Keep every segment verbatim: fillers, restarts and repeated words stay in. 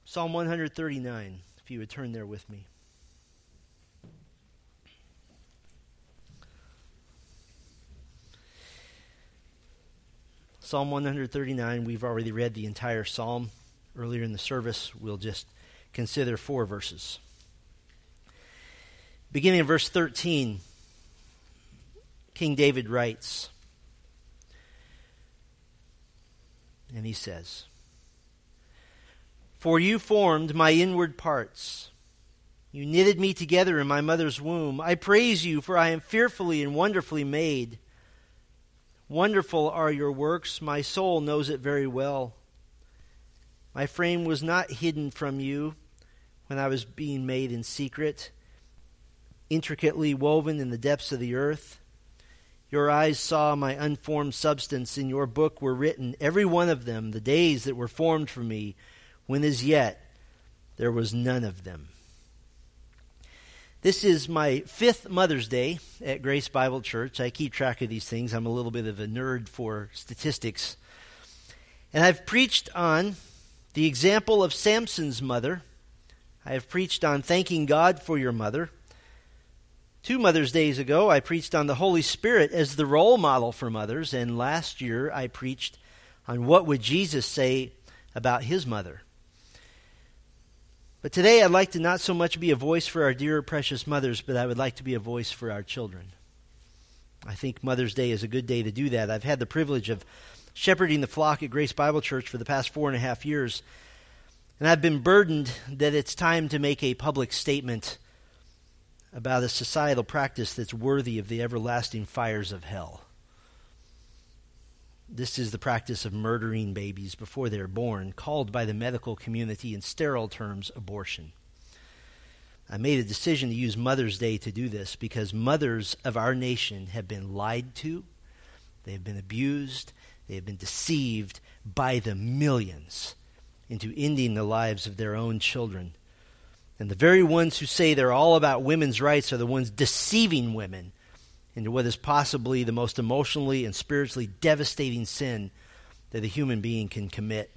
Psalm one thirty-nine, if you would turn there with me. Psalm one thirty-nine, we've already read the entire psalm earlier in the service. We'll just consider four verses. Beginning in verse thirteen, King David writes, and he says, "For you formed my inward parts. You knitted me together in my mother's womb. I praise you, for I am fearfully and wonderfully made. Wonderful are your works. My soul knows it very well. My frame was not hidden from you when I was being made in secret, intricately woven in the depths of the earth. Your eyes saw my unformed substance. In your book were written, every one of them, the days that were formed for me, when as yet there was none of them." This is my fifth Mother's Day at Grace Bible Church. I keep track of these things. I'm a little bit of a nerd for statistics. And I've preached on the example of Samson's mother. I have preached on thanking God for your mother. Two Mother's Days ago, I preached on the Holy Spirit as the role model for mothers. And last year, I preached on what would Jesus say about his mother. But today I'd like to not so much be a voice for our dear, precious mothers, but I would like to be a voice for our children. I think Mother's Day is a good day to do that. I've had the privilege of shepherding the flock at Grace Bible Church for the past four and a half years, and I've been burdened that it's time to make a public statement about a societal practice that's worthy of the everlasting fires of hell. This is the practice of murdering babies before they're born, called by the medical community in sterile terms abortion. I made a decision to use Mother's Day to do this because mothers of our nation have been lied to, they have been abused, they have been deceived by the millions into ending the lives of their own children. And the very ones who say they're all about women's rights are the ones deceiving women into what is possibly the most emotionally and spiritually devastating sin that a human being can commit.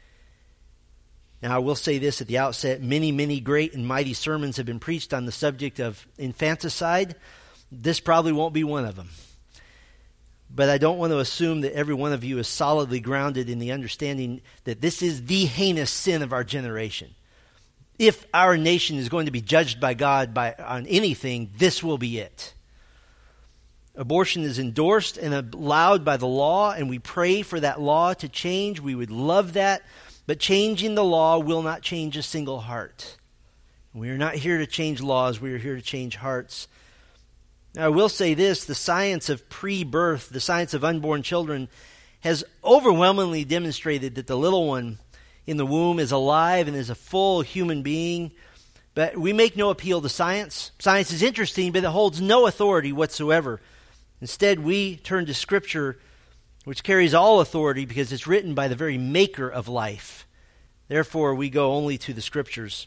Now, I will say this at the outset. Many, many great and mighty sermons have been preached on the subject of infanticide. This probably won't be one of them. But I don't want to assume that every one of you is solidly grounded in the understanding that this is the heinous sin of our generation. If our nation is going to be judged by God by on anything, this will be it. Abortion is endorsed and allowed by the law, and we pray for that law to change. We would love that, but changing the law will not change a single heart. We are not here to change laws. We are here to change hearts. Now, I will say this, the science of pre-birth, the science of unborn children, has overwhelmingly demonstrated that the little one in the womb is alive and is a full human being. But we make no appeal to science. Science is interesting, but it holds no authority whatsoever. Instead, we turn to Scripture, which carries all authority because it's written by the very maker of life. Therefore, we go only to the Scriptures.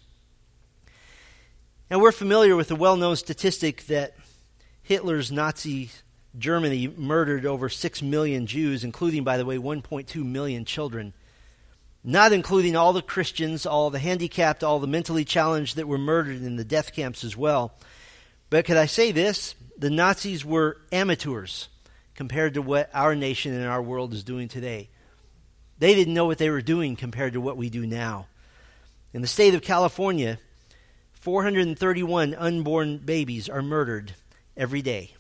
Now, we're familiar with the well-known statistic that Hitler's Nazi Germany murdered over six million Jews, including, by the way, one point two million children. Not including all the Christians, all the handicapped, all the mentally challenged that were murdered in the death camps as well. But could I say this? The Nazis were amateurs compared to what our nation and our world is doing today. They didn't know what they were doing compared to what we do now. In the state of California, four hundred thirty-one unborn babies are murdered every day.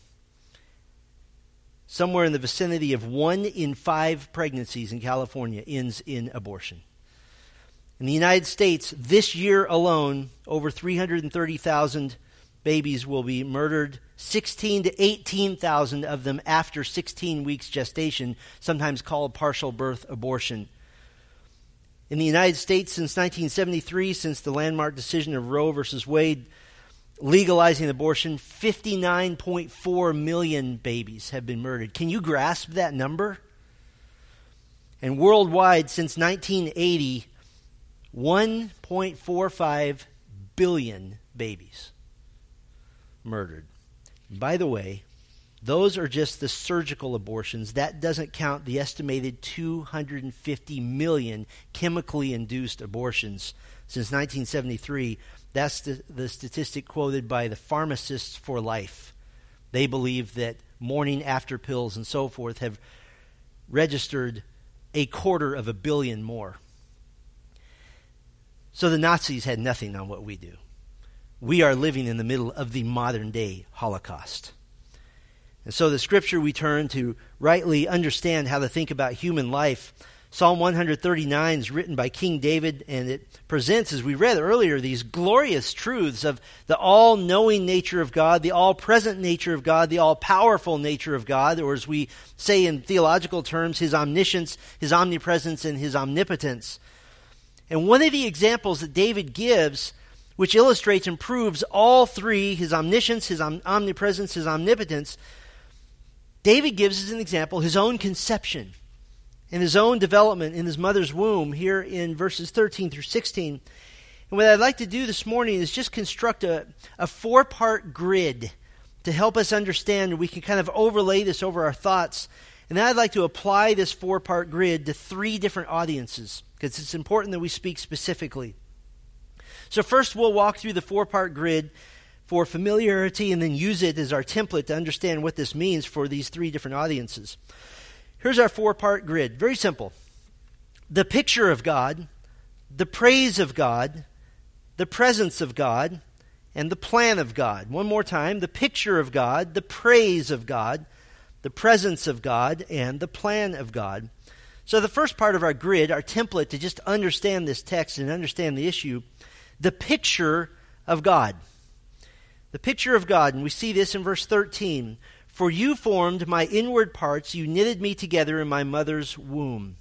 Somewhere in the vicinity of one in five pregnancies in California ends in abortion. In the United States, this year alone, over three hundred thirty thousand babies will be murdered, sixteen to eighteen thousand of them after sixteen weeks gestation, sometimes called partial birth abortion. In the United States, since nineteen seventy-three, since the landmark decision of Roe versus Wade, legalizing abortion, fifty-nine point four million babies have been murdered. Can you grasp that number? And worldwide, since nineteen eighty, one point four five billion babies murdered. By the way, Those are just the surgical abortions. That doesn't count the estimated two hundred fifty million chemically induced abortions since nineteen seventy-three. That's the, the statistic quoted by the Pharmacists for Life. They believe that morning after pills and so forth have registered a quarter of a billion more. So the Nazis had nothing on what we do. We are living in the middle of the modern day Holocaust. And so the scripture we turn to rightly understand how to think about human life. Psalm one thirty-nine is written by King David, and it presents, as we read earlier, these glorious truths of the all-knowing nature of God, the all-present nature of God, the all-powerful nature of God, or as we say in theological terms, his omniscience, his omnipresence, and his omnipotence. And one of the examples that David gives, which illustrates and proves all three, his omniscience, his om- omnipresence, his omnipotence, David gives as an example his own conception and his own development in his mother's womb here in verses thirteen through sixteen. And what I'd like to do this morning is just construct a, a four-part grid to help us understand. We can kind of overlay this over our thoughts. And then I'd like to apply this four-part grid to three different audiences, because it's important that we speak specifically. So first we'll walk through the four-part grid for familiarity and then use it as our template to understand what this means for these three different audiences. Here's our four-part grid. Very simple. The picture of God, the praise of God, the presence of God, and the plan of God. One more time. The picture of God, the praise of God, the presence of God, and the plan of God. So the first part of our grid, our template to just understand this text and understand the issue, the picture of God. The picture of God, and we see this in verse thirteen. For you formed my inward parts, you knitted me together in my mother's womb.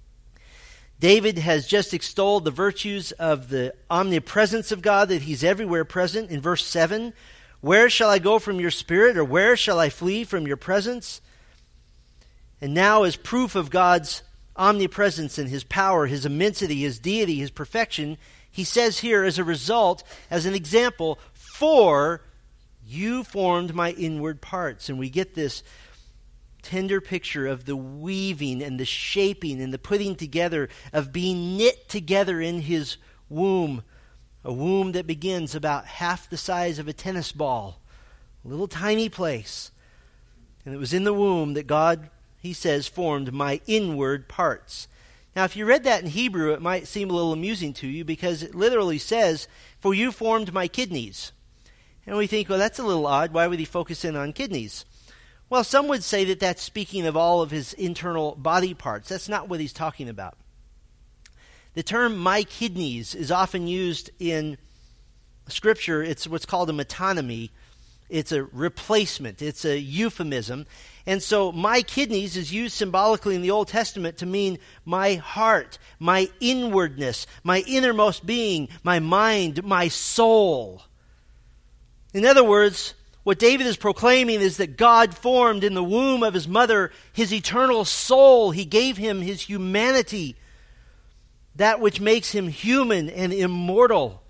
David has just extolled the virtues of the omnipresence of God, that he's everywhere present. In verse seven, where shall I go from your spirit, or where shall I flee from your presence? And now, as proof of God's omnipresence and his power, his immensity, his deity, his perfection, he says here as a result, as an example, for you formed my inward parts. And we get this tender picture of the weaving and the shaping and the putting together of being knit together in his womb. A womb that begins about half the size of a tennis ball. A little tiny place. And it was in the womb that God, he says, formed my inward parts. Now, if you read that in Hebrew, it might seem a little amusing to you, because it literally says, for you formed my kidneys. And we think, well, that's a little odd. Why would he focus in on kidneys? Well, some would say that that's speaking of all of his internal body parts. That's not what he's talking about. The term my kidneys is often used in Scripture. It's what's called a metonymy. It's a replacement. It's a euphemism. And so my kidneys is used symbolically in the Old Testament to mean my heart, my inwardness, my innermost being, my mind, my soul. In other words, what David is proclaiming is that God formed in the womb of his mother his eternal soul. He gave him his humanity, that which makes him human and immortal.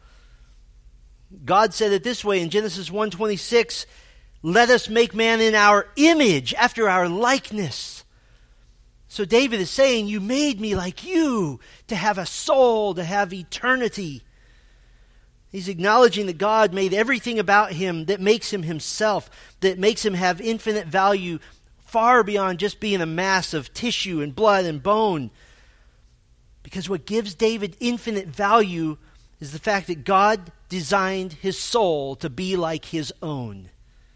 God said it this way in Genesis one twenty-six, let us make man in our image, after our likeness. So David is saying, you made me like you, to have a soul, to have eternity. He's acknowledging that God made everything about him that makes him himself, that makes him have infinite value, far beyond just being a mass of tissue and blood and bone. Because what gives David infinite value is the fact that God designed his soul to be like his own.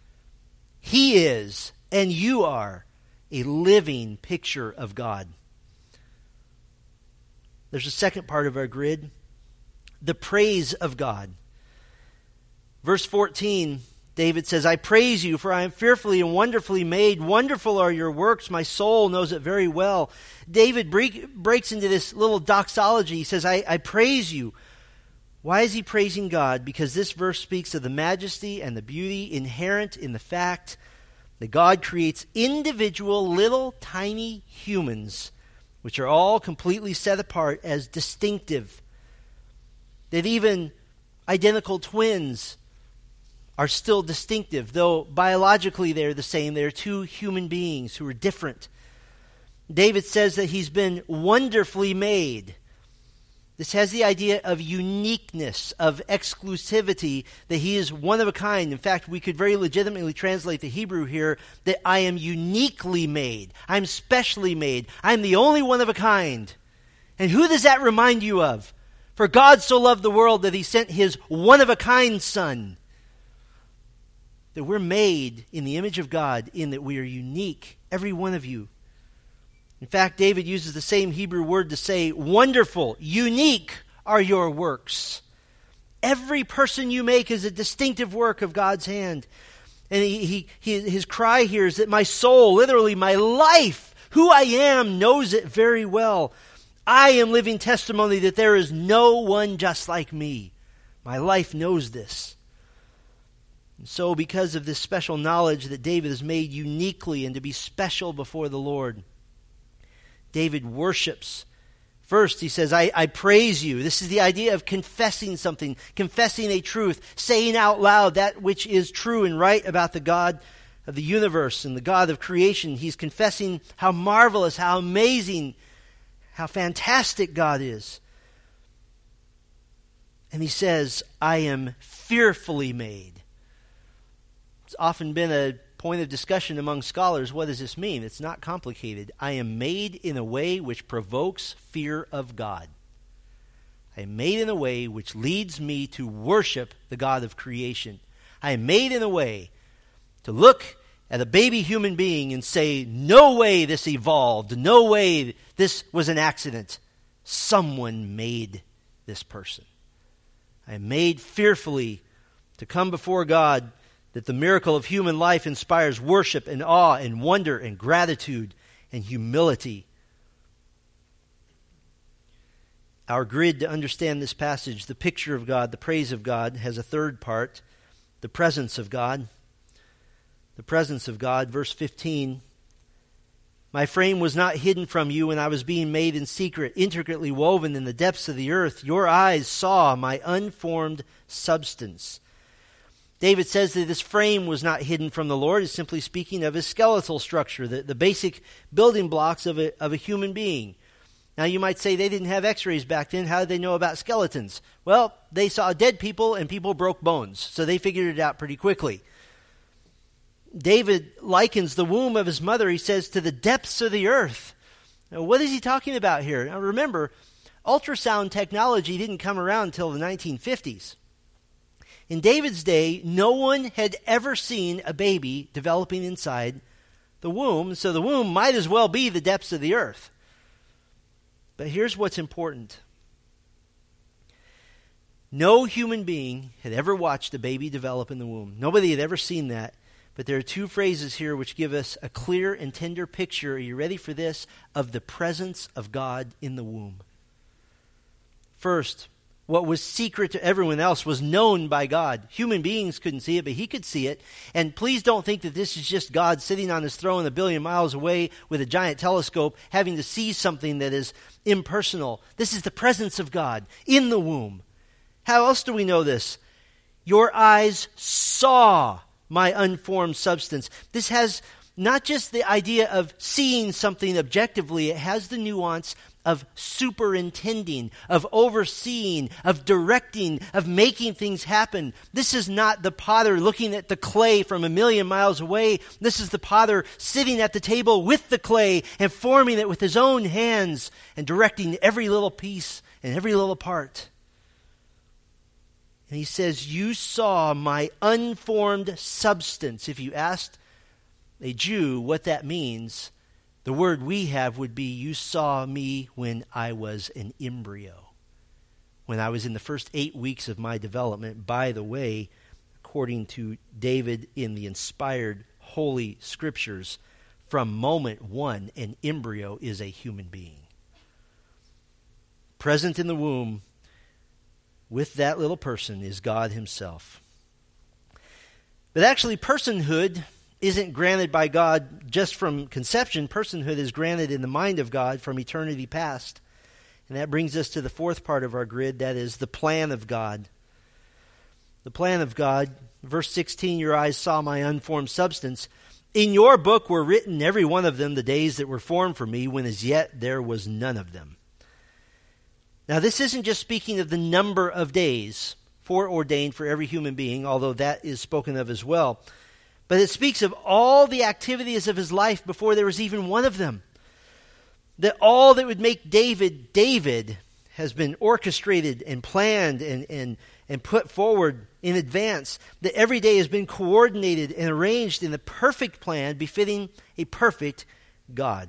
He is, and you are, a living picture of God. There's a second part of our grid. The praise of God. Verse fourteen, David says, I praise you, for I am fearfully and wonderfully made. Wonderful are your works. My soul knows it very well. David break, breaks into this little doxology. He says, I, I praise you. Why is he praising God? Because this verse speaks of the majesty and the beauty inherent in the fact that God creates individual little tiny humans, which are all completely set apart as distinctive. That even identical twins are still distinctive, though biologically they're the same. They're two human beings who are different. David says that he's been wonderfully made. This has the idea of uniqueness, of exclusivity, that he is one of a kind. In fact, we could very legitimately translate the Hebrew here that I am uniquely made. I'm specially made. I'm the only one of a kind. And who does that remind you of? For God so loved the world that he sent his one-of-a-kind Son. That we're made in the image of God, in that we are unique, every one of you. In fact, David uses the same Hebrew word to say, wonderful, unique are your works. Every person you make is a distinctive work of God's hand. And he, he, he, his cry here is that my soul, literally my life, who I am, knows it very well. I am living testimony that there is no one just like me. My life knows this. And so because of this special knowledge that David is made uniquely and to be special before the Lord, David worships. First, he says, I, I praise you. This is the idea of confessing something, confessing a truth, saying out loud that which is true and right about the God of the universe and the God of creation. He's confessing how marvelous, how amazing, how fantastic God is. And he says, I am fearfully made. It's often been a point of discussion among scholars. What does this mean? It's not complicated. I am made in a way which provokes fear of God. I am made in a way which leads me to worship the God of creation. I am made in a way to look at a baby human being and say, no way this evolved. No way this was an accident. Someone made this person. I am made fearfully to come before God, that the miracle of human life inspires worship and awe and wonder and gratitude and humility. Our grid to understand this passage, the picture of God, the praise of God, has a third part, the presence of God. The presence of God, verse fifteen. My frame was not hidden from you when I was being made in secret, intricately woven in the depths of the earth. Your eyes saw my unformed substance. David says that this frame was not hidden from the Lord. He's simply speaking of his skeletal structure, the, the basic building blocks of a, of a human being. Now you might say they didn't have x-rays back then. How did they know about skeletons? Well, they saw dead people and people broke bones, so they figured it out pretty quickly. David likens the womb of his mother, he says, to the depths of the earth. Now, what is he talking about here? Now remember, ultrasound technology didn't come around until the nineteen fifties. In David's day, no one had ever seen a baby developing inside the womb, so the womb might as well be the depths of the earth. But here's what's important. No human being had ever watched a baby develop in the womb. Nobody had ever seen that. But there are two phrases here which give us a clear and tender picture, are you ready for this, of the presence of God in the womb. First, what was secret to everyone else was known by God. Human beings couldn't see it, but he could see it. And please don't think that this is just God sitting on his throne a billion miles away with a giant telescope having to see something that is impersonal. This is the presence of God in the womb. How else do we know this? Your eyes saw my unformed substance. This has not just the idea of seeing something objectively, it has the nuance of superintending, of overseeing, of directing, of making things happen. This is not the potter looking at the clay from a million miles away. This is the potter sitting at the table with the clay and forming it with his own hands and directing every little piece and every little part. And he says, you saw my unformed substance. If you asked a Jew what that means, the word we have would be, you saw me when I was an embryo. When I was in the first eight weeks of my development. By the way, according to David in the inspired Holy Scriptures, from moment one, an embryo is a human being. Present in the womb with that little person is God himself. But actually, personhood isn't granted by God just from conception. Personhood is granted in the mind of God from eternity past. And that brings us to the fourth part of our grid, that is the plan of God. the plan of God. Verse sixteen, your eyes saw my unformed substance. In your book were written, every one of them, the days that were formed for me, when as yet there was none of them. Now, this isn't just speaking of the number of days foreordained for every human being, although that is spoken of as well. But it speaks of all the activities of his life before there was even one of them. That all that would make David, David, has been orchestrated and planned and, and, and put forward in advance. That every day has been coordinated and arranged in the perfect plan befitting a perfect God.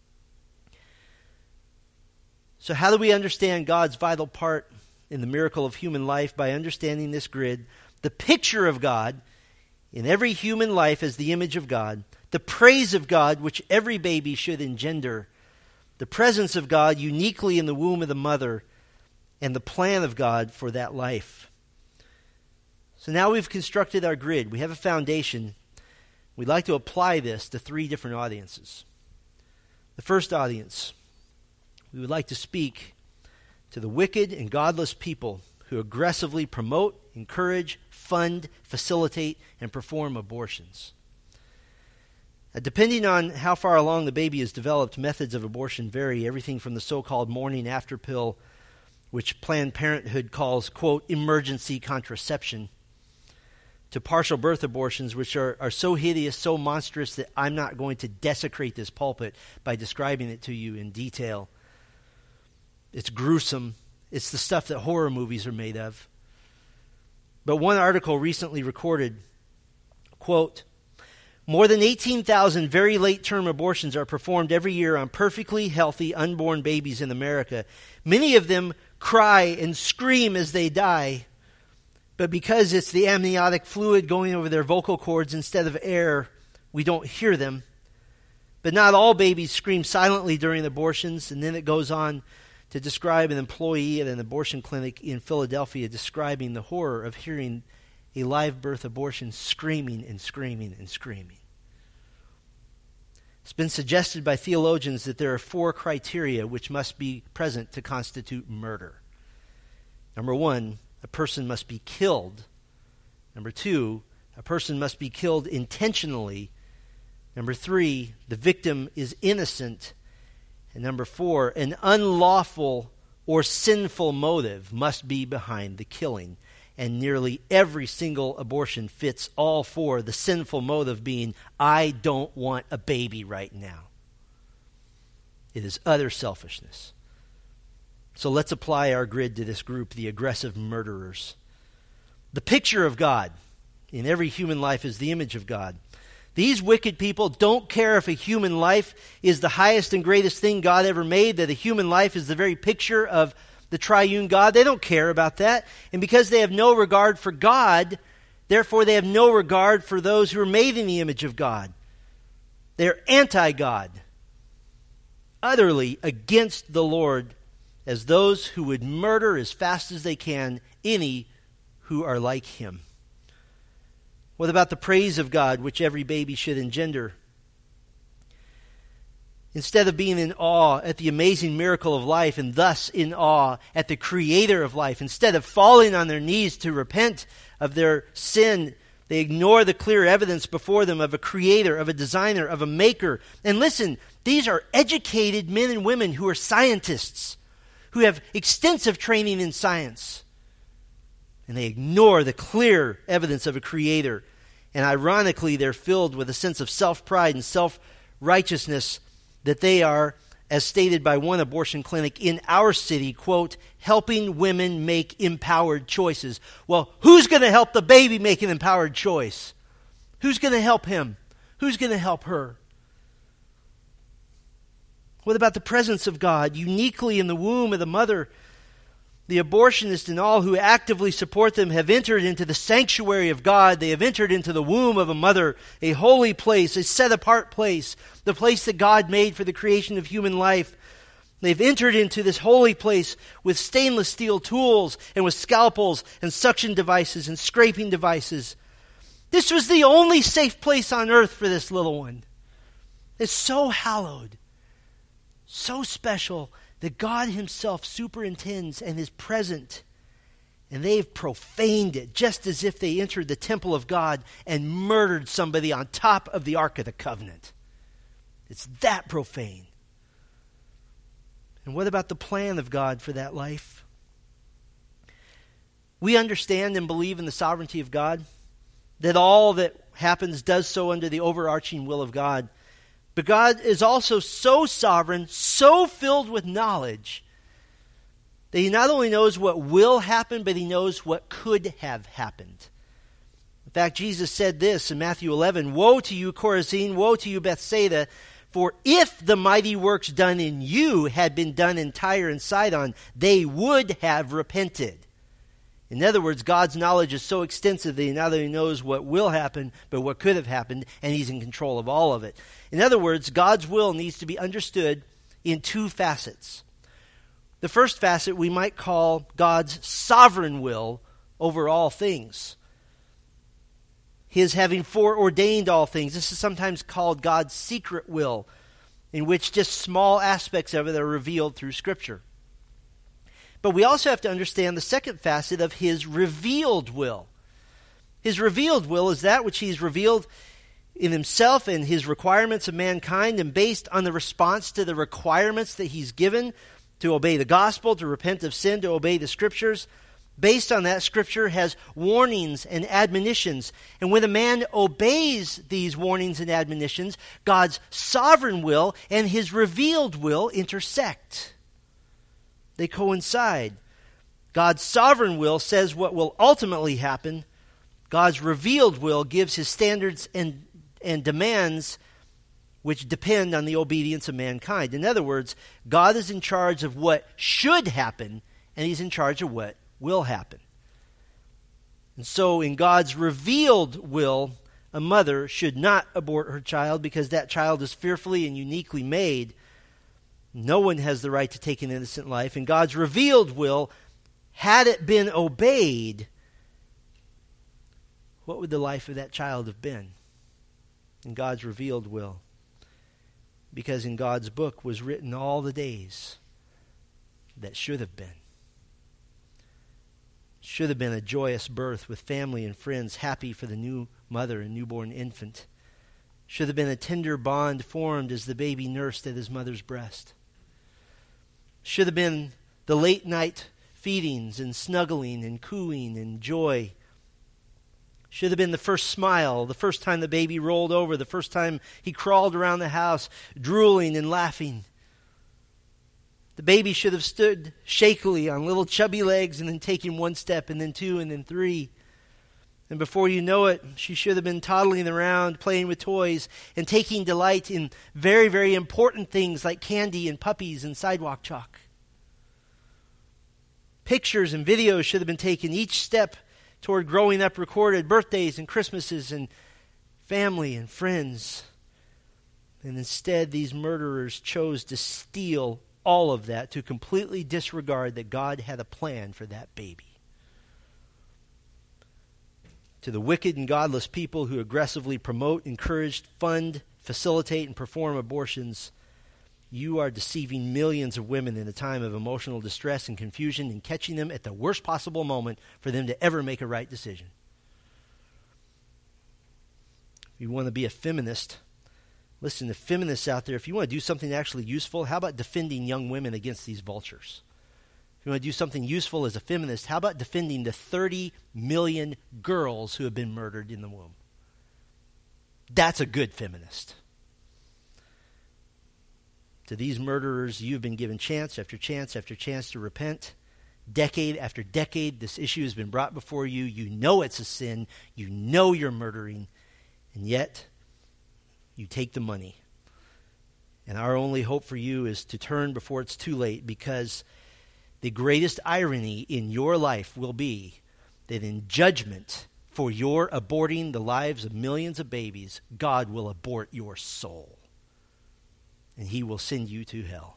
So how do we understand God's vital part in the miracle of human life? By understanding this grid, the picture of God in every human life as the image of God, the praise of God which every baby should engender, the presence of God uniquely in the womb of the mother, and the plan of God for that life. So now we've constructed our grid. We have a foundation. We'd like to apply this to three different audiences. The first audience, we would like to speak to the wicked and godless people who aggressively promote, encourage, fund, facilitate, and perform abortions. Now, depending on how far along the baby is developed, methods of abortion vary. Everything from the so-called morning after pill, which Planned Parenthood calls, quote, emergency contraception, to partial birth abortions, which are, are so hideous, so monstrous, that I'm not going to desecrate this pulpit by describing it to you in detail. It's gruesome. It's the stuff that horror movies are made of. But one article recently recorded, quote, more than eighteen thousand very late-term abortions are performed every year on perfectly healthy unborn babies in America. Many of them cry and scream as they die. But because it's the amniotic fluid going over their vocal cords instead of air, we don't hear them. But not all babies scream silently during abortions. And then it goes on to describe an employee at an abortion clinic in Philadelphia describing the horror of hearing a live birth abortion screaming and screaming and screaming. It's been suggested by theologians that there are four criteria which must be present to constitute murder. Number one, a person must be killed. Number two, a person must be killed intentionally. Number three, the victim is innocent. And number four, an unlawful or sinful motive must be behind the killing. And nearly every single abortion fits all four, the sinful motive being, I don't want a baby right now. It is utter selfishness. So let's apply our grid to this group, the aggressive murderers. The picture of God in every human life is the image of God. These wicked people don't care if a human life is the highest and greatest thing God ever made, that a human life is the very picture of the triune God. They don't care about that. And because they have no regard for God, therefore they have no regard for those who are made in the image of God. They're anti-God, utterly against the Lord, as those who would murder as fast as they can any who are like him. What about the praise of God, which every baby should engender? Instead of being in awe at the amazing miracle of life and thus in awe at the creator of life, instead of falling on their knees to repent of their sin, they ignore the clear evidence before them of a creator, of a designer, of a maker. And listen, these are educated men and women who are scientists, who have extensive training in science. And they ignore the clear evidence of a creator. And ironically, they're filled with a sense of self-pride and self-righteousness that they are, as stated by one abortion clinic in our city, quote, helping women make empowered choices. Well, who's going to help the baby make an empowered choice? Who's going to help him? Who's going to help her? What about the presence of God uniquely in the womb of the mother? The abortionist and all who actively support them have entered into the sanctuary of God. They have entered into the womb of a mother, a holy place, a set-apart place, the place that God made for the creation of human life. They've entered into this holy place with stainless steel tools and with scalpels and suction devices and scraping devices. This was the only safe place on earth for this little one. It's so hallowed, so special, that God himself superintends and is present And they've profaned it just as if they entered the temple of God and murdered somebody on top of the Ark of the Covenant. It's that profane. And what about the plan of God for that life? We understand and believe in the sovereignty of God, that all that happens does so under the overarching will of God. But God is also so sovereign, so filled with knowledge, that he not only knows what will happen, but he knows what could have happened. In fact, Jesus said this in Matthew eleven, "Woe to you, Chorazin! Woe to you, Bethsaida! For if the mighty works done in you had been done in Tyre and Sidon, they would have repented." In other words, God's knowledge is so extensive that he not only knows what will happen, but what could have happened, and he's in control of all of it. In other words, God's will needs to be understood in two facets. The first facet we might call God's sovereign will over all things. His having foreordained all things. This is sometimes called God's secret will, in which just small aspects of it are revealed through Scripture. But we also have to understand the second facet of his revealed will. His revealed will is that which he's revealed in himself and his requirements of mankind, and based on the response to the requirements that he's given to obey the gospel, to repent of sin, to obey the Scriptures. Based on that, Scripture has warnings and admonitions. And when a man obeys these warnings and admonitions, God's sovereign will and his revealed will intersect. They coincide. God's sovereign will says what will ultimately happen. God's revealed will gives his standards and, and demands which depend on the obedience of mankind. In other words, God is in charge of what should happen, and he's in charge of what will happen. And so in God's revealed will, a mother should not abort her child because that child is fearfully and uniquely made. No one has the right to take an innocent life. In God's revealed will, had it been obeyed, what would the life of that child have been? In God's revealed will. Because in God's book was written all the days that should have been. Should have been a joyous birth with family and friends happy for the new mother and newborn infant. Should have been a tender bond formed as the baby nursed at his mother's breast. Should have been the late night feedings and snuggling and cooing and joy. Should have been the first smile, the first time the baby rolled over, the first time he crawled around the house, drooling and laughing. The baby should have stood shakily on little chubby legs and then taken one step and then two and then three. And before you know it, she should have been toddling around, playing with toys, and taking delight in very, very important things like candy and puppies and sidewalk chalk. Pictures and videos should have been taken, each step toward growing up recorded, birthdays and Christmases and family and friends. And instead, these murderers chose to steal all of that, to completely disregard that God had a plan for that baby. To the wicked and godless people who aggressively promote, encourage, fund, facilitate, and perform abortions, you are deceiving millions of women in a time of emotional distress and confusion and catching them at the worst possible moment for them to ever make a right decision. If you want to be a feminist, listen to feminists out there. If you want to do something actually useful, how about defending young women against these vultures? If you want to do something useful as a feminist, how about defending the thirty million girls who have been murdered in the womb? That's a good feminist. To these murderers, you've been given chance after chance after chance to repent. Decade after decade, this issue has been brought before you. You know it's a sin. You know you're murdering. And yet, you take the money. And our only hope for you is to turn before it's too late, because the greatest irony in your life will be that in judgment for your aborting the lives of millions of babies, God will abort your soul. And he will send you to hell.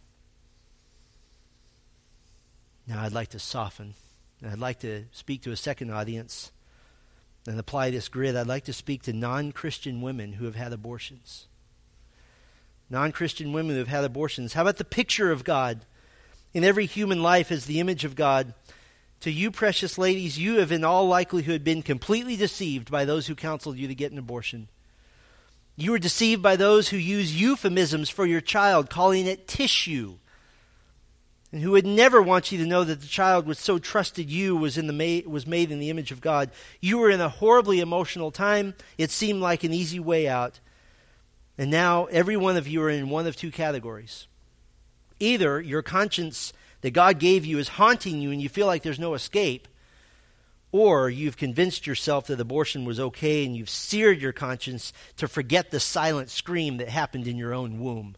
Now I'd like to soften. And I'd like to speak to a second audience and apply this grid. I'd like to speak to non-Christian women who have had abortions. Non-Christian women who have had abortions. How about the picture of God in every human life as the image of God? To you, precious ladies, you have in all likelihood been completely deceived by those who counseled you to get an abortion. You were deceived by those who use euphemisms for your child, calling it tissue, and who would never want you to know that the child which so trusted you was in the ma- was made in the image of God. You were in a horribly emotional time. It seemed like an easy way out. And now every one of you are in one of two categories. Either your conscience that God gave you is haunting you and you feel like there's no escape, or you've convinced yourself that abortion was okay and you've seared your conscience to forget the silent scream that happened in your own womb.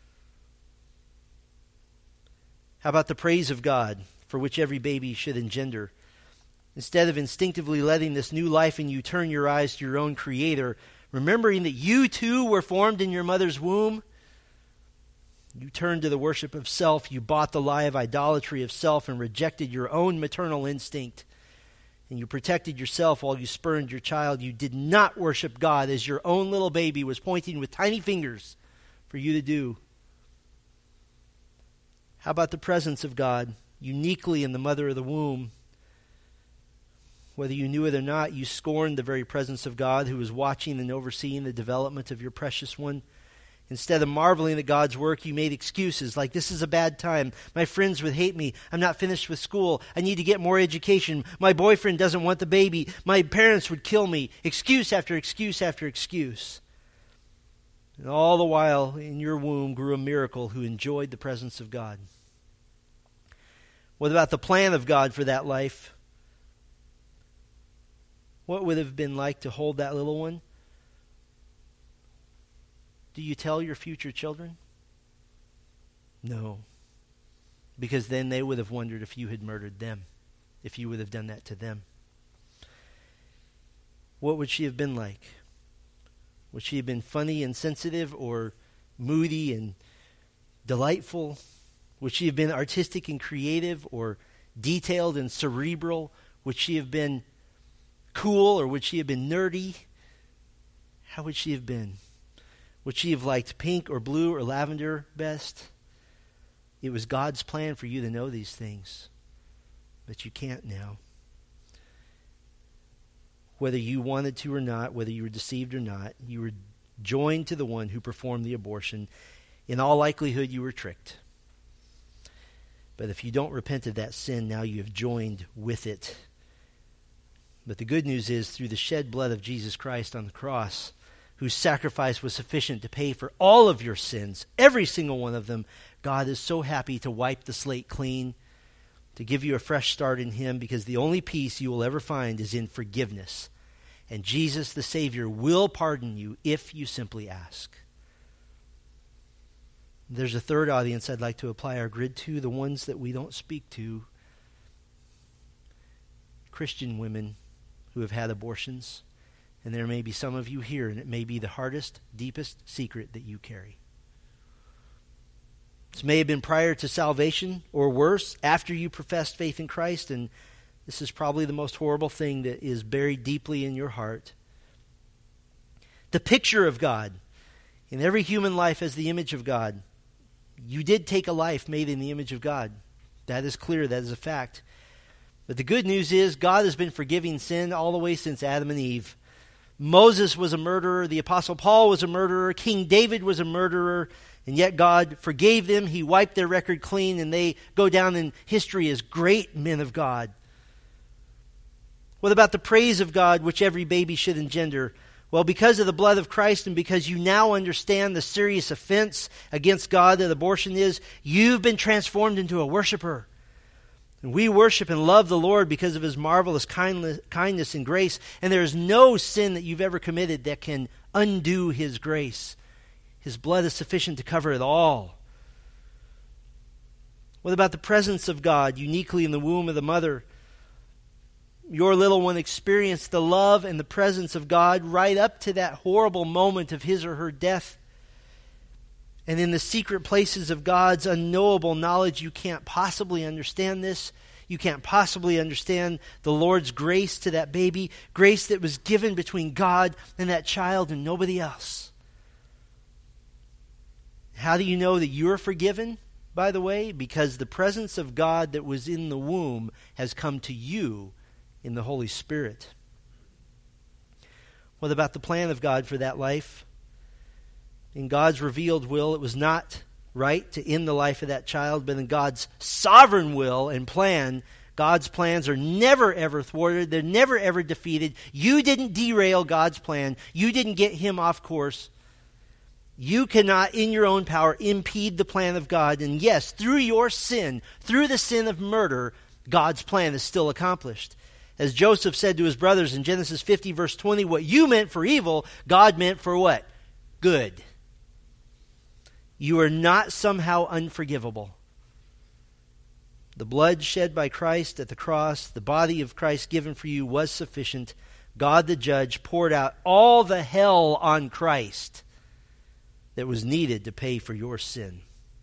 How about the praise of God for which every baby should engender? Instead of instinctively letting this new life in you turn your eyes to your own Creator, remembering that you too were formed in your mother's womb, you turned to the worship of self. You bought the lie of idolatry of self and rejected your own maternal instinct. And you protected yourself while you spurned your child. You did not worship God as your own little baby was pointing with tiny fingers for you to do. How about the presence of God uniquely in the mother of the womb? Whether you knew it or not, you scorned the very presence of God who was watching and overseeing the development of your precious one. Instead of marveling at God's work, you made excuses like, this is a bad time. My friends would hate me. I'm not finished with school. I need to get more education. My boyfriend doesn't want the baby. My parents would kill me. Excuse after excuse after excuse. And all the while, in your womb grew a miracle who enjoyed the presence of God. What about the plan of God for that life? What would it have been like to hold that little one? Do you tell your future children? No. Because then they would have wondered if you had murdered them, if you would have done that to them. What would she have been like? Would she have been funny and sensitive, or moody and delightful? Would she have been artistic and creative, or detailed and cerebral? Would she have been cool, or would she have been nerdy? How would she have been? Would she have liked pink or blue or lavender best? It was God's plan for you to know these things, but you can't now. Whether you wanted to or not, whether you were deceived or not, you were joined to the one who performed the abortion. In all likelihood, you were tricked. But if you don't repent of that sin, now you have joined with it. But the good news is, through the shed blood of Jesus Christ on the cross, whose sacrifice was sufficient to pay for all of your sins, every single one of them, God is so happy to wipe the slate clean, to give you a fresh start in Him, because the only peace you will ever find is in forgiveness. And Jesus, the Savior, will pardon you if you simply ask. There's a third audience I'd like to apply our grid to, the ones that we don't speak to. Christian women who have had abortions. And there may be some of you here, and it may be the hardest, deepest secret that you carry. This may have been prior to salvation, or worse, after you professed faith in Christ, and this is probably the most horrible thing that is buried deeply in your heart. The picture of God in every human life as the image of God. You did take a life made in the image of God. That is clear. That is a fact. But the good news is God has been forgiving sin all the way since Adam and Eve. Moses was a murderer. The Apostle Paul was a murderer. King David was a murderer. And yet God forgave them. He wiped their record clean, and they go down in history as great men of God. What about the praise of God which every baby should engender? Well, because of the blood of Christ, and because you now understand the serious offense against God that abortion is, you've been transformed into a worshiper. And we worship and love the Lord because of His marvelous kindness, kindness and grace. And there is no sin that you've ever committed that can undo His grace. His blood is sufficient to cover it all. What about the presence of God uniquely in the womb of the mother? Your little one experienced the love and the presence of God right up to that horrible moment of his or her death. And in the secret places of God's unknowable knowledge, you can't possibly understand this. You can't possibly understand the Lord's grace to that baby, grace that was given between God and that child and nobody else. How do you know that you're forgiven? by the way? Because the presence of God that was in the womb has come to you in the Holy Spirit. What about the plan of God for that life? In God's revealed will, it was not right to end the life of that child, but in God's sovereign will and plan, God's plans are never ever thwarted. They're never ever defeated. You didn't derail God's plan. You didn't get him off course. You cannot, in your own power, impede the plan of God. And yes, through your sin, through the sin of murder, God's plan is still accomplished. As Joseph said to his brothers in Genesis fifty, verse twenty, what you meant for evil, God meant for what? Good. You are not somehow unforgivable. The blood shed by Christ at the cross, the body of Christ given for you was sufficient. God the judge poured out all the hell on Christ that was needed to pay for your sin.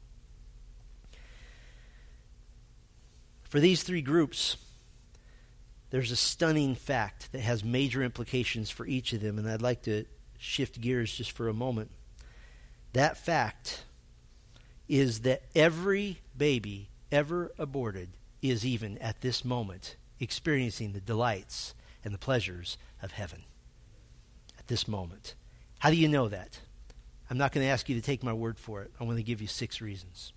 For these three groups, there's a stunning fact that has major implications for each of them, and I'd like to shift gears just for a moment. That fact is that every baby ever aborted is even at this moment experiencing the delights and the pleasures of heaven. At this moment. How do you know that? I'm not going to ask you to take my word for it. I want to give you six reasons.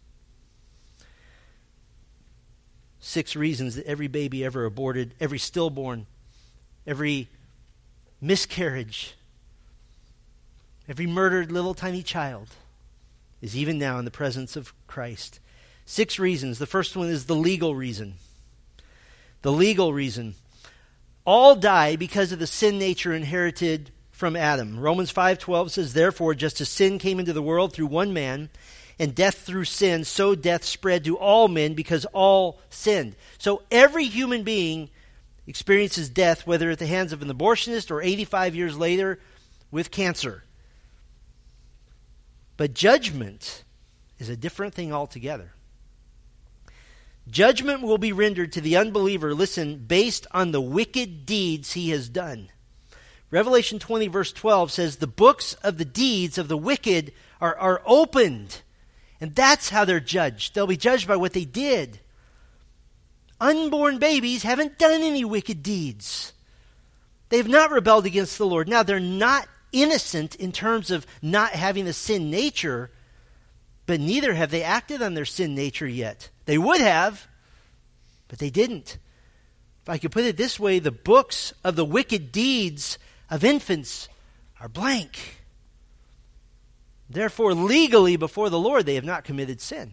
Six reasons that every baby ever aborted, every stillborn, every miscarriage, every murdered little tiny child is even now in the presence of Christ. Six reasons. The first one is the legal reason. The legal reason. All die because of the sin nature inherited from Adam. Romans five twelve says, therefore, just as sin came into the world through one man, and death through sin, so death spread to all men because all sinned. So every human being experiences death, whether at the hands of an abortionist or eighty-five years later with cancer. But judgment is a different thing altogether. Judgment will be rendered to the unbeliever, listen, based on the wicked deeds he has done. Revelation twenty verse twelve says the books of the deeds of the wicked are, are opened. And that's how they're judged. They'll be judged by what they did. Unborn babies haven't done any wicked deeds. They have not rebelled against the Lord. Now, they're not innocent in terms of not having a sin nature, but neither have they acted on their sin nature yet. They would have, but they didn't. If I could put it this way, the books of the wicked deeds of infants are blank. Therefore, legally before the Lord, they have not committed sin.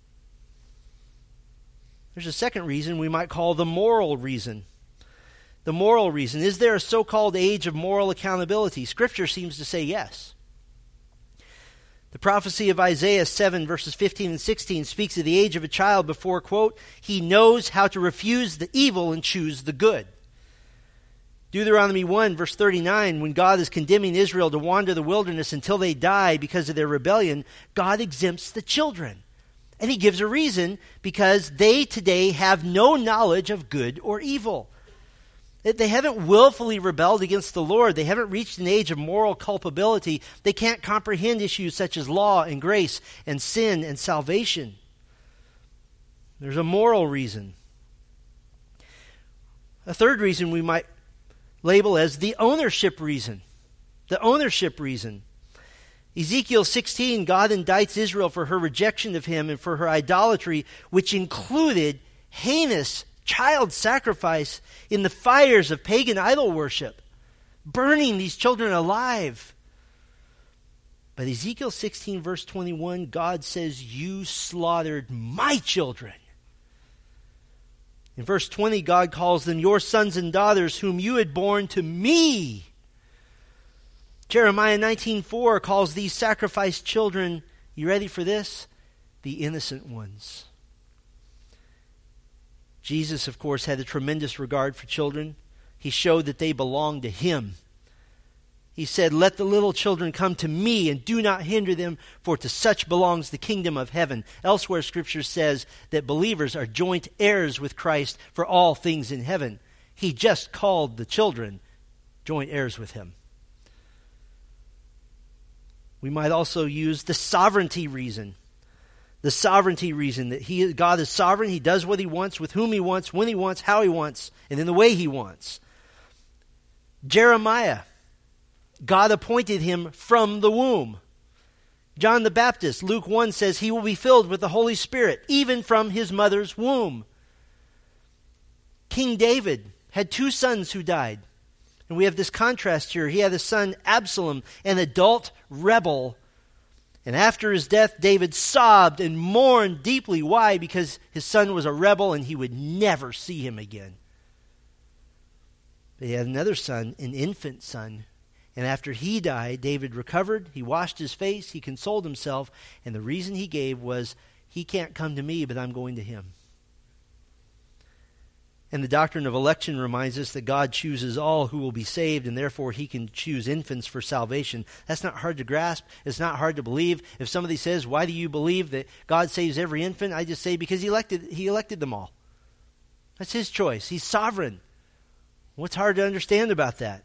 There's a second reason we might call the moral reason. The moral reason. Is there a so-called age of moral accountability? Scripture seems to say yes. The prophecy of Isaiah seven, verses fifteen and sixteen speaks of the age of a child before, quote, he knows how to refuse the evil and choose the good. Deuteronomy one, verse thirty-nine, when God is condemning Israel to wander the wilderness until they die because of their rebellion, God exempts the children. And he gives a reason, because they today have no knowledge of good or evil. They haven't willfully rebelled against the Lord. They haven't reached an age of moral culpability. They can't comprehend issues such as law and grace and sin and salvation. There's a moral reason. A third reason we might label as the ownership reason. The ownership reason. Ezekiel sixteen, God indicts Israel for her rejection of him and for her idolatry, which included heinous child sacrifice in the fires of pagan idol worship, burning these children alive. But Ezekiel sixteen, verse twenty-one, God says, you slaughtered my children. In verse twenty, God calls them your sons and daughters whom you had borne to me. Jeremiah nineteen four calls these sacrificed children, you ready for this? The innocent ones. Jesus, of course, had a tremendous regard for children. He showed that they belonged to him. He said, let the little children come to me and do not hinder them, for to such belongs the kingdom of heaven. Elsewhere, Scripture says that believers are joint heirs with Christ for all things in heaven. He just called the children joint heirs with him. We might also use the sovereignty reason. The sovereignty reason that he, God is sovereign. He does what he wants, with whom he wants, when he wants, how he wants, and in the way he wants. Jeremiah, God appointed him from the womb. John the Baptist, Luke one says he will be filled with the Holy Spirit, even from his mother's womb. King David had two sons who died. And we have this contrast here. He had a son, Absalom, an adult rebel. And after his death, David sobbed and mourned deeply. Why? Because his son was a rebel and he would never see him again. But he had another son, an infant son. And after he died, David recovered. He washed his face. He consoled himself. And the reason he gave was, he can't come to me, but I'm going to him. And the doctrine of election reminds us that God chooses all who will be saved, and therefore he can choose infants for salvation. That's not hard to grasp. It's not hard to believe. If somebody says, why do you believe that God saves every infant? I just say, because he elected, he elected them all. That's his choice. He's sovereign. What's hard to understand about that?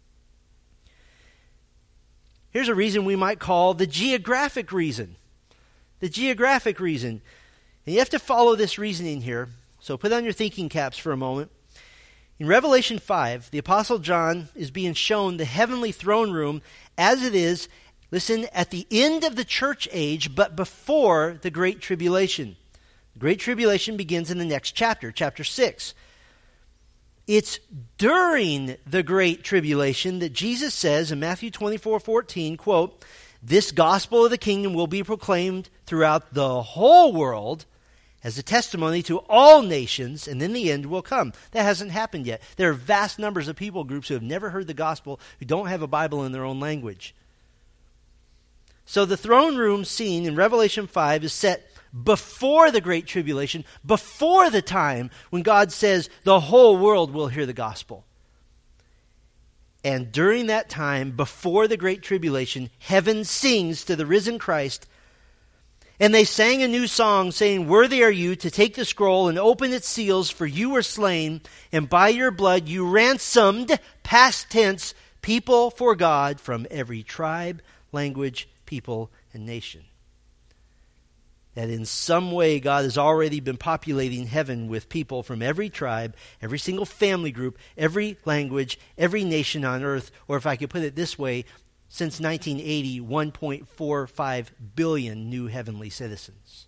Here's a reason we might call the geographic reason. The geographic reason. And you have to follow this reasoning here. So put on your thinking caps for a moment. In Revelation five, the Apostle John is being shown the heavenly throne room as it is, listen, at the end of the church age, but before the Great Tribulation. The Great Tribulation begins in the next chapter, chapter six. It's during the Great Tribulation that Jesus says in Matthew twenty-four fourteen, quote, "This gospel of the kingdom will be proclaimed throughout the whole world as a testimony to all nations, and then the end will come." That hasn't happened yet. There are vast numbers of people groups who have never heard the gospel, who don't have a Bible in their own language. So the throne room scene in Revelation five is set before the Great Tribulation, before the time when God says the whole world will hear the gospel. And during that time, before the Great Tribulation, heaven sings to the risen Christ. And they sang a new song, saying, "Worthy are you to take the scroll and open its seals, for you were slain, and by your blood you ransomed," past tense, "people for God from every tribe, language, people, and nation." That in some way God has already been populating heaven with people from every tribe, every single family group, every language, every nation on earth. Or if I could put it this way, since nineteen eighty, one point four five billion new heavenly citizens.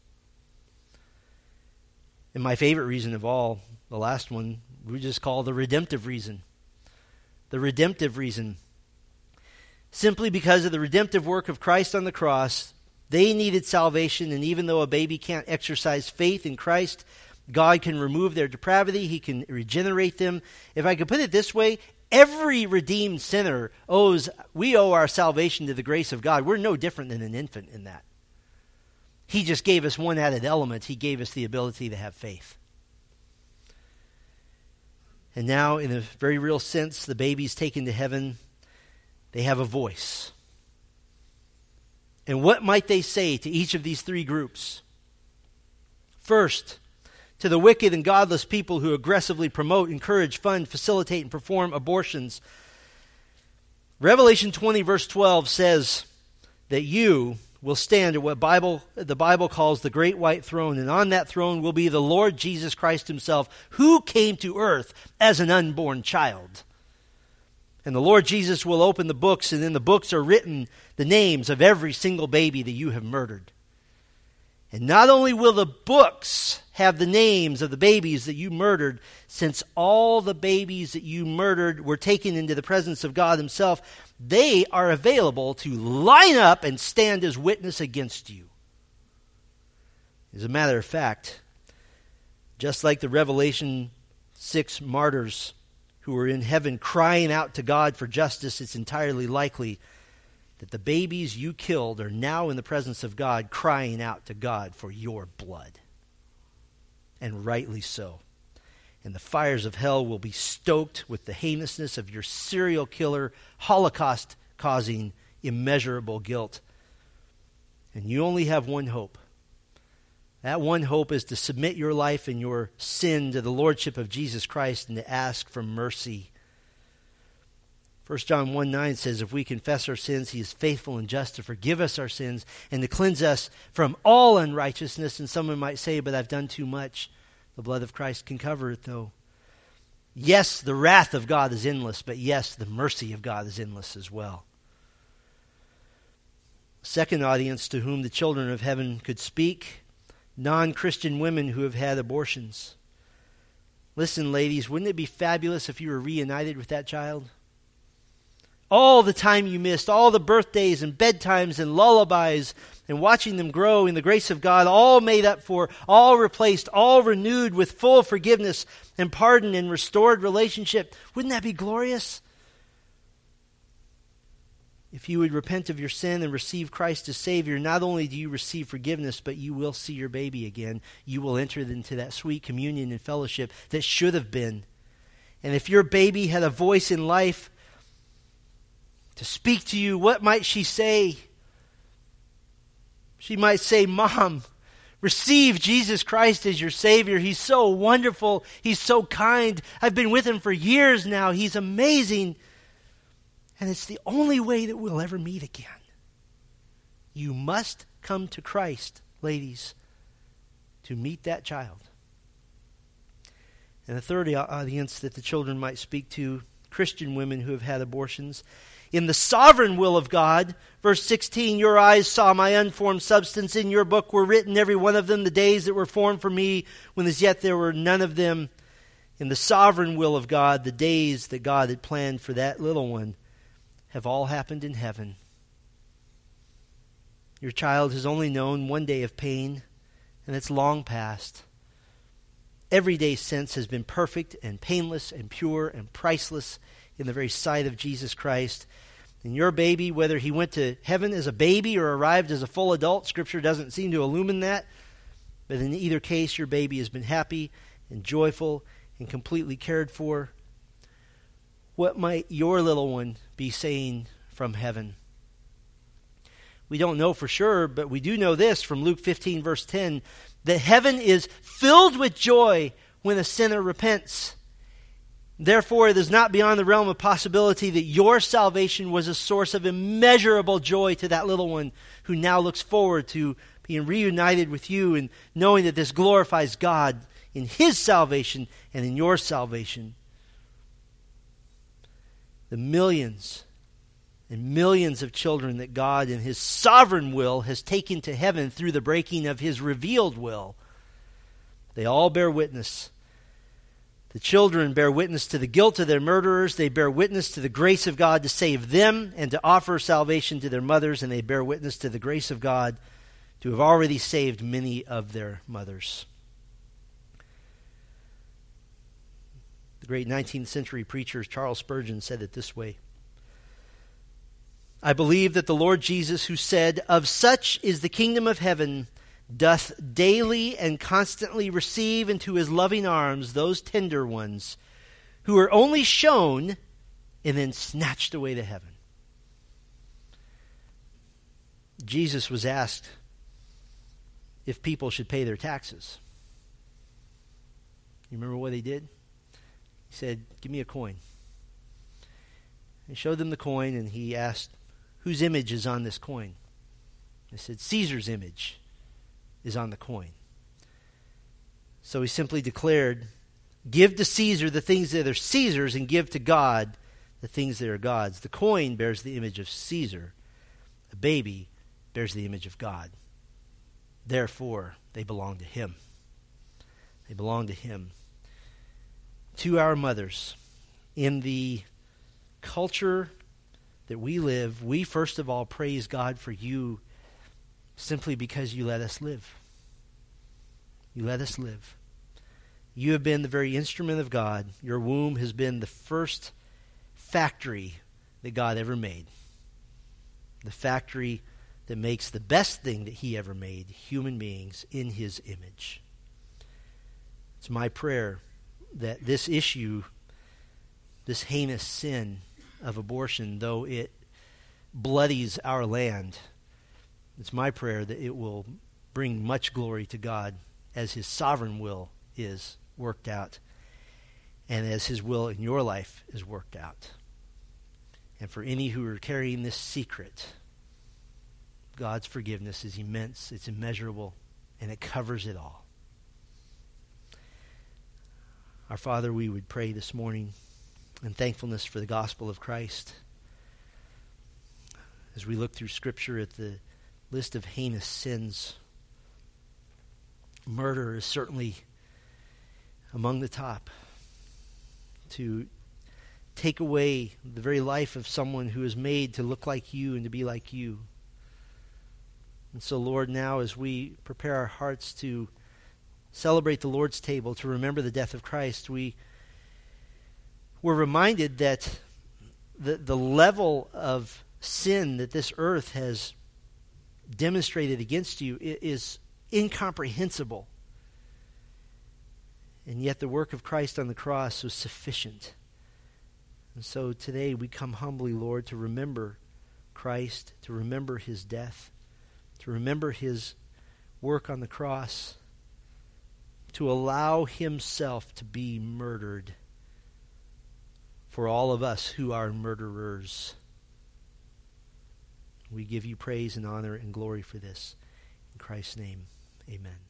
And my favorite reason of all, the last one, we just call the redemptive reason. The redemptive reason. Simply because of the redemptive work of Christ on the cross, they needed salvation, and even though a baby can't exercise faith in Christ, God can remove their depravity. He can regenerate them. If I could put it this way, every redeemed sinner owes, we owe our salvation to the grace of God. We're no different than an infant in that. He just gave us one added element. He gave us the ability to have faith. And now, in a very real sense, the babies taken to heaven, they have a voice. And what might they say to each of these three groups? First, to the wicked and godless people who aggressively promote, encourage, fund, facilitate, and perform abortions. Revelation twenty verse twelve says that you will stand at what Bible, the Bible calls the great white throne, and on that throne will be the Lord Jesus Christ himself, who came to earth as an unborn child. And the Lord Jesus will open the books, and in the books are written the names of every single baby that you have murdered. And not only will the books have the names of the babies that you murdered, since all the babies that you murdered were taken into the presence of God himself, they are available to line up and stand as witness against you. As a matter of fact, just like the Revelation six martyrs who are in heaven crying out to God for justice, it's entirely likely that the babies you killed are now in the presence of God crying out to God for your blood. And rightly so. And the fires of hell will be stoked with the heinousness of your serial killer, Holocaust-causing, immeasurable guilt. And you only have one hope. That one hope is to submit your life and your sin to the lordship of Jesus Christ and to ask for mercy. First John one nine says, if we confess our sins, he is faithful and just to forgive us our sins and to cleanse us from all unrighteousness. And someone might say, but I've done too much. The blood of Christ can cover it, though. Yes, the wrath of God is endless, but yes, the mercy of God is endless as well. Second audience to whom the children of heaven could speak, non-Christian women who have had abortions. Listen, ladies, wouldn't it be fabulous if you were reunited with that child? All the time you missed, all the birthdays and bedtimes and lullabies and watching them grow in the grace of God, all made up for, all replaced, all renewed with full forgiveness and pardon and restored relationship. Wouldn't that be glorious? If you would repent of your sin and receive Christ as Savior, not only do you receive forgiveness, but you will see your baby again. You will enter into that sweet communion and fellowship that should have been. And if your baby had a voice in life to speak to you, what might she say? She might say, Mom, receive Jesus Christ as your Savior. He's so wonderful. He's so kind. I've been with him for years now. He's amazing. And it's the only way that we'll ever meet again. You must come to Christ, ladies, to meet that child. And the third audience that the children might speak to, Christian women who have had abortions. In the sovereign will of God, verse sixteen, your eyes saw my unformed substance. In your book were written, every one of them, the days that were formed for me, when as yet there were none of them. In the sovereign will of God, the days that God had planned for that little one have all happened in heaven. Your child has only known one day of pain, and it's long past. Every day since has been perfect and painless and pure and priceless in the very sight of Jesus Christ. And your baby, whether he went to heaven as a baby or arrived as a full adult, Scripture doesn't seem to illumine that. But in either case, your baby has been happy and joyful and completely cared for. What might your little one be saying from heaven? We don't know for sure, but we do know this from Luke fifteen, verse ten, that heaven is filled with joy when a sinner repents. Therefore, it is not beyond the realm of possibility that your salvation was a source of immeasurable joy to that little one who now looks forward to being reunited with you and knowing that this glorifies God in his salvation and in your salvation. The millions and millions of children that God in his sovereign will has taken to heaven through the breaking of his revealed will, they all bear witness. The children bear witness to the guilt of their murderers. They bear witness to the grace of God to save them and to offer salvation to their mothers. And they bear witness to the grace of God to have already saved many of their mothers. The great nineteenth century preacher Charles Spurgeon said it this way. I believe that the Lord Jesus, who said, of such is the kingdom of heaven, doth daily and constantly receive into his loving arms those tender ones who are only shown and then snatched away to heaven. Jesus was asked if people should pay their taxes. You remember what he did? He said, give me a coin. He showed them the coin and he asked, whose image is on this coin? They said, Caesar's image is on the coin. So he simply declared, give to Caesar the things that are Caesar's and give to God the things that are God's. The coin bears the image of Caesar. The baby bears the image of God. Therefore, they belong to him. They belong to him. To our mothers, in the culture that we live, we first of all praise God for you simply because you let us live. You let us live. You have been the very instrument of God. Your womb has been the first factory that God ever made. The factory that makes the best thing that he ever made, human beings in his image. It's my prayer that this issue, this heinous sin of abortion, though it bloodies our land, it's my prayer that it will bring much glory to God as his sovereign will is worked out and as his will in your life is worked out. And for any who are carrying this secret, God's forgiveness is immense, it's immeasurable, and it covers it all. Our Father, we would pray this morning in thankfulness for the gospel of Christ. As we look through Scripture at the list of heinous sins, murder is certainly among the top. To take away the very life of someone who is made to look like you and to be like you. And so, Lord, now as we prepare our hearts to celebrate the Lord's table, to remember the death of Christ, we we're reminded that the, the level of sin that this earth has demonstrated against you is incomprehensible. And yet the work of Christ on the cross was sufficient. And so today we come humbly, Lord, to remember Christ, to remember his death, to remember his work on the cross, to allow himself to be murdered for all of us who are murderers. We give you praise and honor and glory for this. In Christ's name, amen.